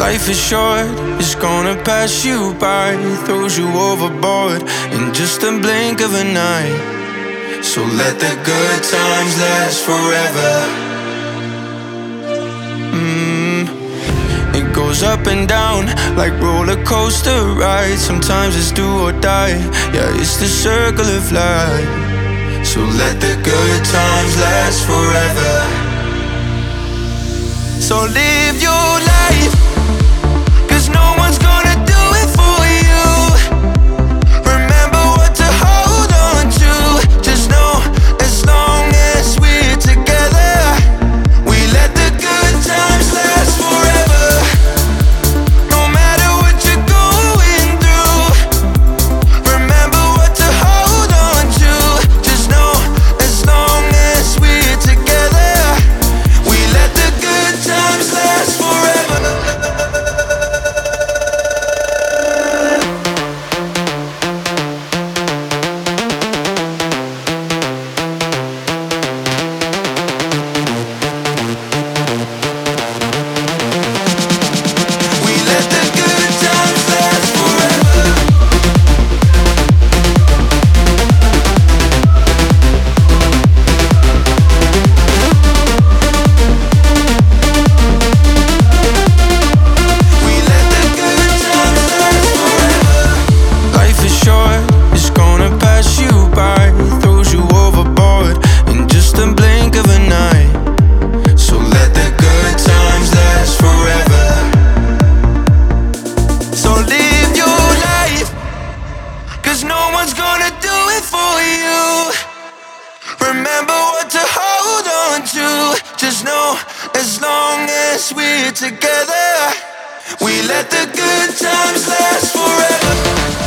Life is short, it's gonna pass you by, throws you overboard in just a blink of an eye. So let the good times last forever. It goes up and down like roller coaster rides. Sometimes it's do or die, yeah, it's the circle of life. So let the good times last forever. So live your life, 'cause no one's gonna do it for you. Remember what to hold on to. Just know as long as we're together, we let the good times last forever. No matter what you're going through, remember what to hold on to. Just know as long as we're together, we let the good times last forever. We let the good times last forever. We let the good times last forever. Life is short, it's gonna pass you by, throws you overboard in just a blink of an eye. So let the good times last forever. So live your life, 'cause no one's gonna do it for you. Remember what to hold on to. Just know as long as we're together, we let the good times last forever.